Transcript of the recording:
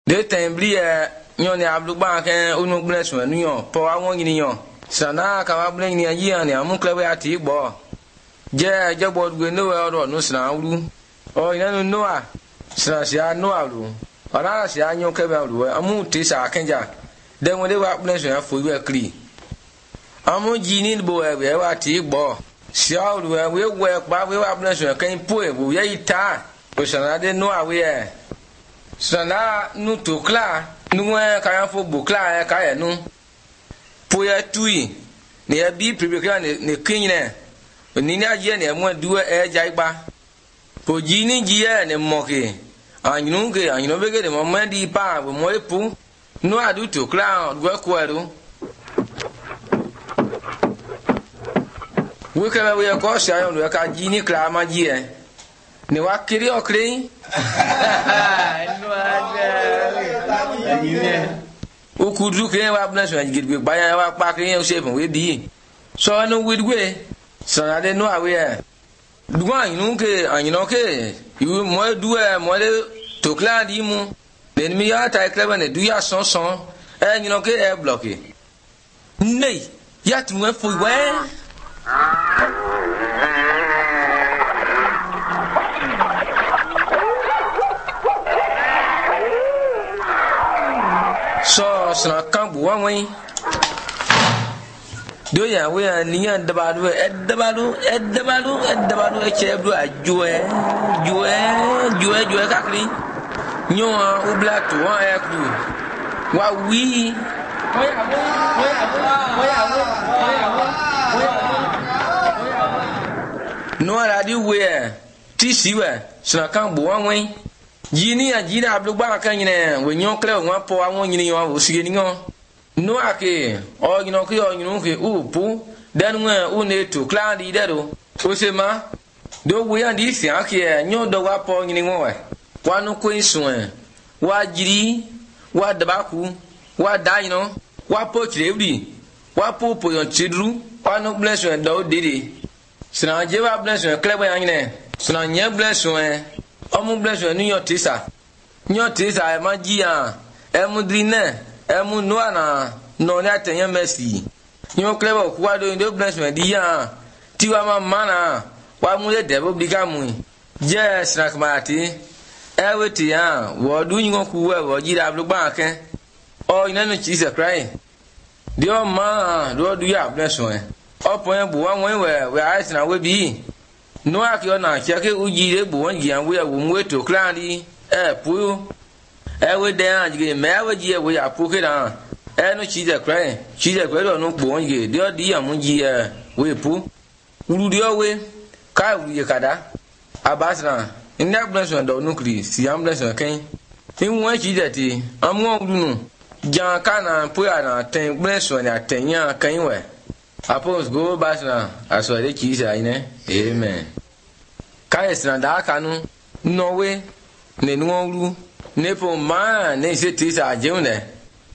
de tembli nyon ne abluba ke unu blessu nyon po awon yin nyon sana ka wa blen ni yi an amun klebe ati gbo je bo gbe no oro no sana ru o ina no a sana sia no alu ara sia nyon kebe alu amun ti sa kenja de won de wa blessu ya fo we kri amun ji ni bo e wa ti gbo sia ru we pa we wa blessu kan po e bo ye ita o sana de no awe e sana nu to kla nu ka ya fo bo kla ka ya nu po ya tui ne ya bi pribekla ne kinne ni na je ne mo duwe e jaiba po ji ni ji ya ne moke anyunu bege de mo mandi pa bo mo epu nu adu to kla duwe ko eru we ka we ko sha yo we ka ji ni kla ma ji e ne wa kiri okrin o kudu ke wa bna so gidbe baya wa pa ke o se fun we bi so no widwe so na de no awe e duwa inu ke anyino ke yu mo duwe mo le to kla di mu le mi ya ta kleba ne du ya son e nyino ke e bloqué nei ya tu we fu we so sana kan buwa wai do ya we ni ya dabalu e chebru ajoe joe kakri nyo o black wa e kru wa wi no ara di we ti si we sana kan buwa wai jini abluba kan yine we nyon kle won po awon yin yo o sige ni ngon no ake o yin o ke upu den we u ne to clan di de do o se ma do we yan di si ake nyon do wa po yin won we wa no ko isun wa jiri wa dabaku wa daino wa po chrebi wa po yon chidru wa no bless we do dede sina je wa bless we kle we yan ne sina nye bless we omu bless we nyo tisa e ma ji an e mu drine e mu no ana no na tenya mercy nyo klebo ku wa do bless we di an ti wa ma mana wa mu le debo biga mu je snack mati e we ti an wo du nyo ku we wo ji da blu gba kan o ina no Jesus Christ di o ma do ya bless we opo en bu wa won we ice na we bi no akio na cheke ujire bu won gian we wo mu to clan di pu e we de an jige me we ji we ya pu ke dan e no chi de kre no bu won ge de di ya mu ji we pu uru di o we ka uru ye kada abasna inna blessing do no kri si am blessing kan in won chi de ti am won uru no jan kana pu ya na ten blessing na ten ya kan we Apos go basna asore kisa ine amen kai sranda kanu nowe ne nuoru ne po ma ne se tisa jeune